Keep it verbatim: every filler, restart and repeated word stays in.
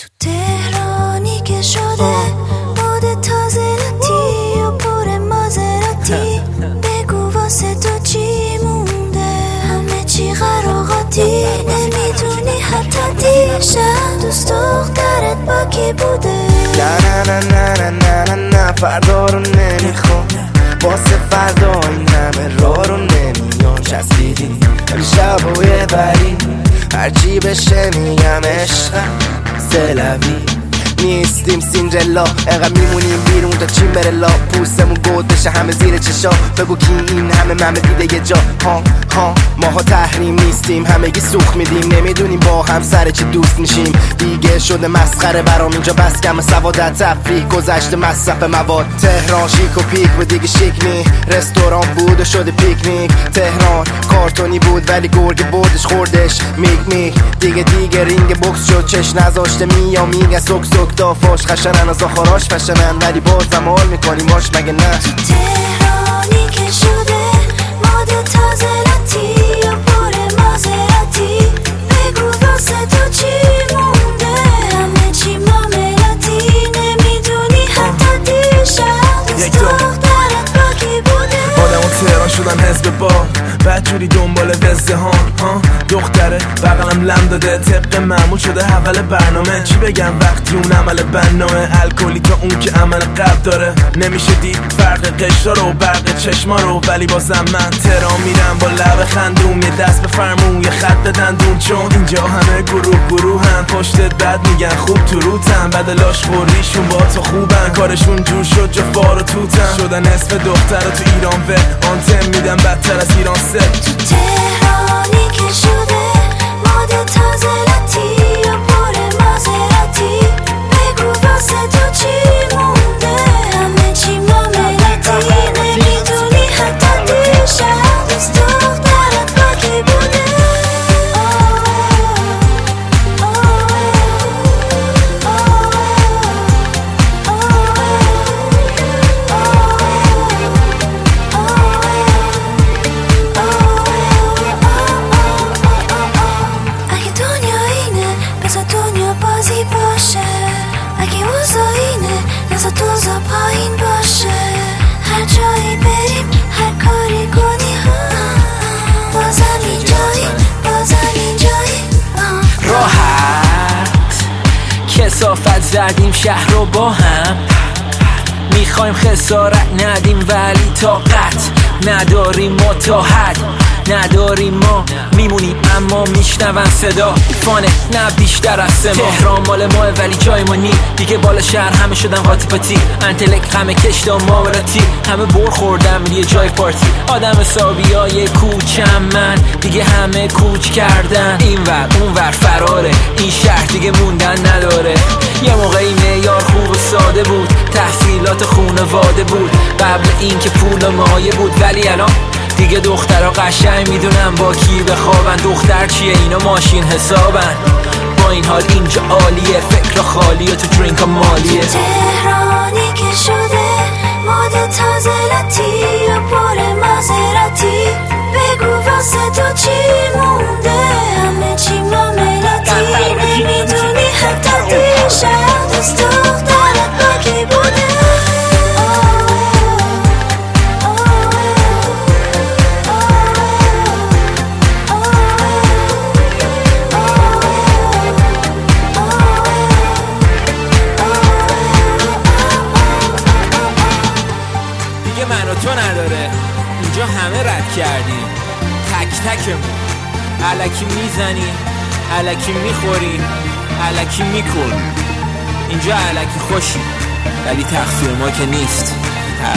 تهرانی که شده مود تازه لاتی و پر مازراتی، بگو واسه تو چی مونده، همه چی قراقاتی، نمیدونی حتی دیشب دوست دخترت با کی بوده. نه نه نه نه نه نه نه فردا رو نمیخوام، واسه فردا این همه راه رو نمیان چسبیدی، امشب و یه بری هرچی بشه میگم عشقم سلوی نیستیم سیندرلا، انقدر میمونیم بیرون تا چین بره لا، پوستمون گود بشه همه زیر چشا، بگو کی این همه ممه دیده یه جا، ها ها ماها تحریم نیستیم، همگی سوخ میدیم، نمیدونیم با هم سر چی دوست میشیم، دیگه شده مسخره برام اینجا بس کم سوادت تفریح گذشته مصرف مواد، تهران شیک و پیک و دیگه شیک نی، رستوران بود و شده پیکنیک، تهران کارتونی بود ولی گرگ بردش خوردش میگ میگ، دیگه دیگه رینگ بوکس شد چش نذاشته میا میگه سوک سوک دافاش خشنن از آخراش فشنن، ولی بازم حال میکنیم باش مگه نه. تهرانی که شده مود تازه لاتی و پر مازراتی، بگو واسه تو چی مونده، همه چی معاملاتی، نمیدونی حتی دیشب دوست دخترت با کی بوده. آدم و تهران شدن حزب بار، بدجوری دنبال وزده ها ها دختره بغلم لم داده، طبق معمول شده حول برنامه، چی بگم وقتی اون عمل بنامه، الکلی تا اون که عمل قبل داره، نمیشه دید فرق قشرا رو برق چشما رو، ولی بازم من تهران میرم با لب خندوم، یه دست به فرمون یه خط به دندون، چون اینجا همه گروه گروه هم پشتت بد میگن خوب تو روتن، بدلاش خوریشون با تو خوبن، کارشون جور شد جا فار و توتن، شدن اسم دختر تو ایران و آنتم میدن بدتر از ایران سه. تهرانی که شده مود تازه لاتی و پر مازراتی، بگو واسه تو چی مونده، همه چی معاملاتی، نمیدونی حتی دیشب دوست دخترت با کی بوده. نزا دوزا پایین باشه، هر جایی بریم هر کاری کنی بازم اینجایی بازم اینجایی، راحت کثافت زدیم شهر رو با هم، میخوایم خسارت ندیم ولی طاقت نداریم، ما تا حد نداریم، ما میمونیم اما میشنون صدا، فانه نه بیشتر از سه ماه، تهران مال ماه ولی جای ما نی، دیگه بالا شهر همه شدن قاطی پاتی، انتلک همه کشتا ماوراتی، همه بر خوردم یه جای پارتی، آدم حسابی های کوچم من، دیگه همه کوچ کردن، این ور اون ور فراره، این شهر دیگه موندن نداره، یه موقعی معیار خوب و ساده بود، تحصیلات خونواده بود، قبل این که پول مایه بود، ولی الان دیگه دخترها قشنگ میدونن با کی بخوابن، دختر چیه اینا ماشین حسابن، با این حال اینجا عالیه، فکر خالیه تو درینک مالیه. تهرانی که شده مود تازه لاتی و پر مازراتی، بگو واسه تو چی مونده، همه چی معاملاتی، نمیدونی حتی دیشب دوست دخترت با کی بوده. من و تو نداره، اینجا همه رد کردیم، تک تکمون، الکی میزنیم الکی میخوریم الکی میکنیم، اینجا الکی خوشیم ولی تقصیر ما که نیست.